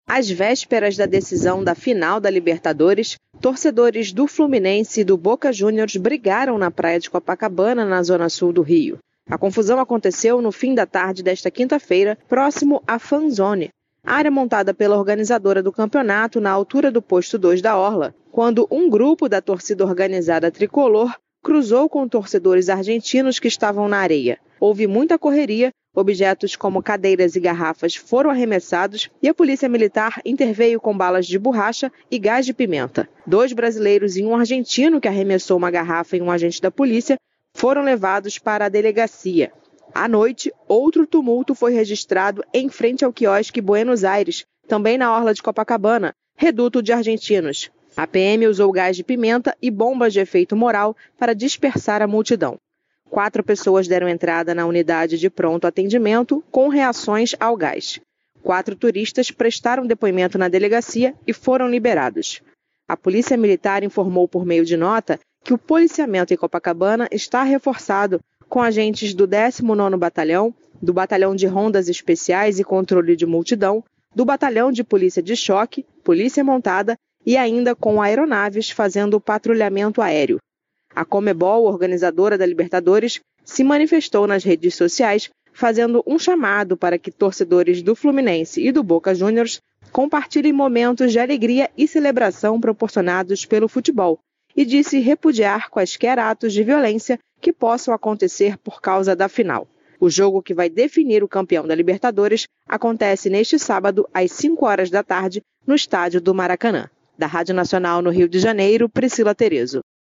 Às vésperas da decisão da final da Libertadores, torcedores do Fluminense e do Boca Juniors brigaram na praia de Copacabana, na zona sul do Rio. A confusão aconteceu no fim da tarde desta quinta-feira, próximo à Fanzone, área montada pela organizadora do campeonato na altura do posto 2 da Orla, quando um grupo da torcida organizada tricolor cruzou com torcedores argentinos que estavam na areia. Houve muita correria, objetos como cadeiras e garrafas foram arremessados e a polícia militar interveio com balas de borracha e gás de pimenta. 2 brasileiros e um argentino que arremessou uma garrafa em um agente da polícia foram levados para a delegacia. À noite, outro tumulto foi registrado em frente ao quiosque Buenos Aires, também na orla de Copacabana, reduto de argentinos. A PM usou gás de pimenta e bombas de efeito moral para dispersar a multidão. 4 pessoas deram entrada na unidade de pronto atendimento com reações ao gás. 4 turistas prestaram depoimento na delegacia e foram liberados. A Polícia Militar informou por meio de nota que o policiamento em Copacabana está reforçado com agentes do 19º Batalhão, do Batalhão de Rondas Especiais e Controle de Multidão, do Batalhão de Polícia de Choque, Polícia Montada e ainda com aeronaves fazendo patrulhamento aéreo. A Conmebol, organizadora da Libertadores, se manifestou nas redes sociais fazendo um chamado para que torcedores do Fluminense e do Boca Juniors compartilhem momentos de alegria e celebração proporcionados pelo futebol e disse repudiar quaisquer atos de violência que possam acontecer por causa da final. O jogo que vai definir o campeão da Libertadores acontece neste sábado às 5 horas da tarde no estádio do Maracanã. Da Rádio Nacional no Rio de Janeiro, Priscila Terezo.